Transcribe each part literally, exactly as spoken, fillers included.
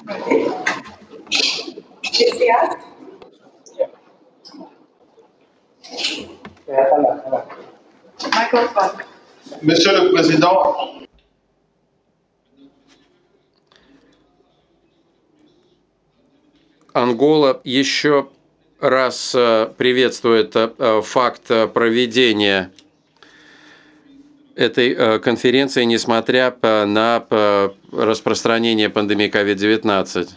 Monsieur le Président, Ангола еще раз приветствует факт проведения этой конференции, несмотря на распространение пандемии ковид девятнадцать.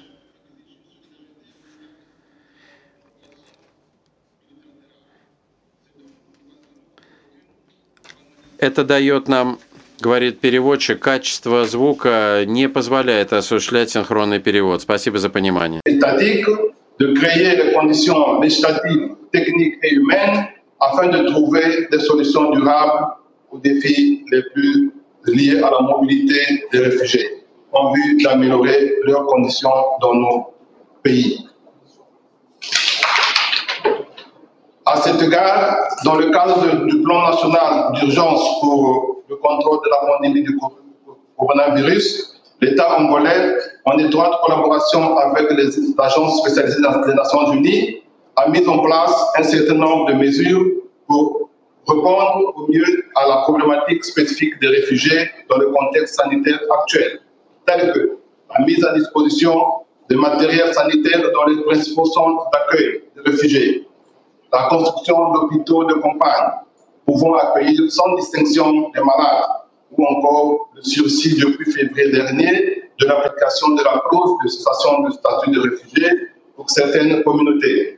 Это дает нам, говорит переводчик, качество звука не позволяет осуществлять синхронный перевод. Спасибо за понимание. De créer les conditions législatives, techniques et humaines afin de trouver des solutions durables aux défis les plus liés à la mobilité des réfugiés, en vue d'améliorer leurs conditions dans nos pays. À cet égard, dans le cadre du plan national d'urgence pour le contrôle de la pandémie du coronavirus, l'État angolais, en étroite collaboration avec les agences spécialisées des Nations Unies, a mis en place un certain nombre de mesures pour répondre au mieux à la problématique spécifique des réfugiés dans le contexte sanitaire actuel, telle que la mise à disposition de matériel sanitaire dans les principaux centres d'accueil des réfugiés, la construction d'hôpitaux de campagne pouvant accueillir sans distinction les malades, ou encore le sursis depuis février dernier de l'application de la clause de cessation du statut de réfugié pour certaines communautés.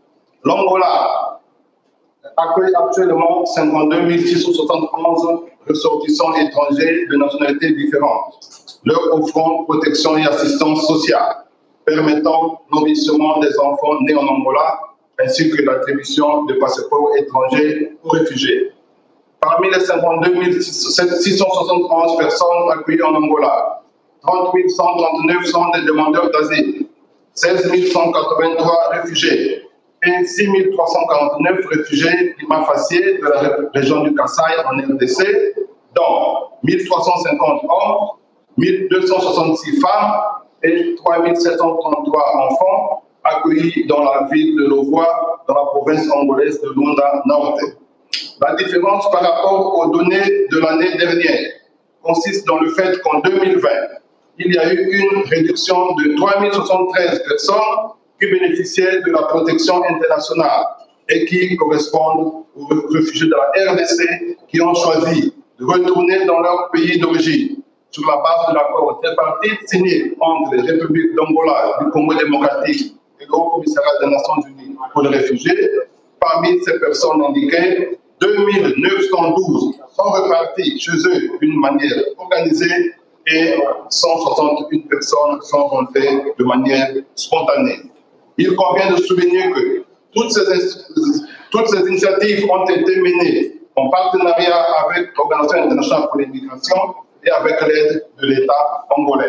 L'Angola accueille actuellement cinquante-deux mille six cent soixante-onze ressortissants étrangers de nationalités différentes, leur offrant protection et assistance sociale, permettant l'enrichissement des enfants nés en Angola, ainsi que l'attribution de passeports étrangers aux réfugiés. Parmi les cinquante-deux mille six cent soixante-onze personnes accueillies en Angola, trente mille cent trente-neuf sont des demandeurs d'asile, seize mille cent quatre-vingt-trois réfugiés et six mille trois cent quarante-neuf réfugiés prima facie de la région du Kasaï en R D C, dont mille trois cent cinquante hommes, mille deux cent soixante-six femmes et trois mille sept cent trente-trois enfants accueillis dans la ville de Louvois, dans la province angolaise de Lunda Norte. La différence par rapport aux données de l'année dernière consiste dans le fait qu'en deux mille vingt, il y a eu une réduction de trois mille soixante-treize personnes qui bénéficiaient de la protection internationale et qui correspondent aux réfugiés de la R D C qui ont choisi de retourner dans leur pays d'origine sur la base de l'accord tripartite signé entre les républiques d'Angola, du Congo démocratique et le Haut Commissariat des Nations Unies pour les réfugiés. Parmi ces personnes indiquées, deux mille neuf cent douze sont repartis chez eux d'une manière organisée et cent soixante et une personnes sont rentrées de manière spontanée. Il convient de souligner que toutes ces, toutes ces initiatives ont été menées en partenariat avec l'Organisation internationale pour l'immigration et avec l'aide de l'État angolais,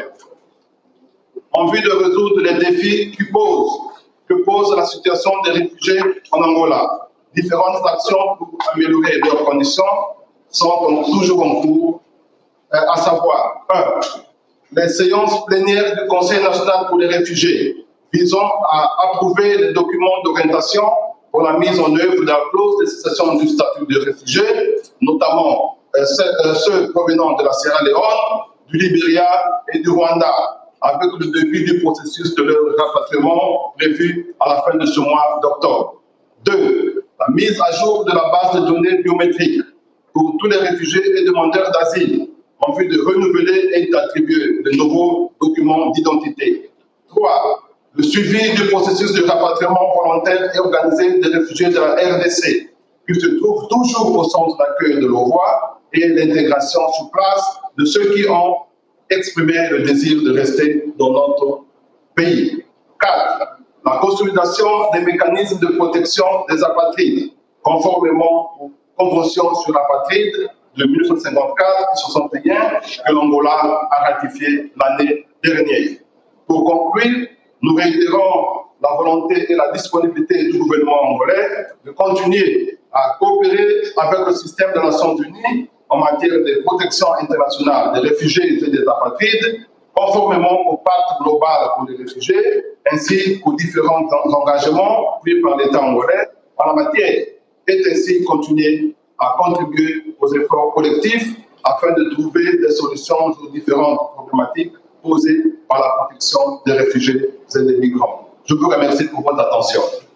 en vue de résoudre les défis qui posent, que pose la situation des réfugiés en Angola. Différentes actions pour améliorer leurs conditions sont toujours en cours, à savoir, un, les séances plénières du Conseil national pour les réfugiés visant à approuver les documents d'orientation pour la mise en œuvre de la clause de cessation du statut de réfugié, notamment euh, ceux, euh, ceux provenant de la Sierra Leone, du Libéria et du Rwanda, avec le début du processus de leur rapatriement prévu à la fin de ce mois d'octobre. Deux, la mise à jour de la base de données biométriques pour tous les réfugiés et demandeurs d'asile, en vue de renouveler et d'attribuer de nouveaux documents d'identité. Trois, le suivi du processus de rapatriement volontaire et organisé des réfugiés de la R D C, qui se trouvent toujours au centre d'accueil de Louvois, et l'intégration sur place de ceux qui ont exprimé le désir de rester dans notre pays. Quatre, la consolidation des mécanismes de protection des apatrides, conformément aux conventions sur l'apatride de mille neuf cent cinquante-quatre et soixante et un que l'Angola a ratifié l'année dernière. Pour conclure, nous réitérons la volonté et la disponibilité du gouvernement angolais de continuer à coopérer avec le système des Nations Unies en matière de protection internationale des réfugiés et des apatrides, conformément au pacte global pour les réfugiés, ainsi qu'aux différents engagements pris par l'État angolais en la matière, et ainsi continuer à contribuer aux efforts collectifs afin de trouver des solutions aux différentes problématiques posées par la protection des réfugiés et des migrants. Je vous remercie pour votre attention.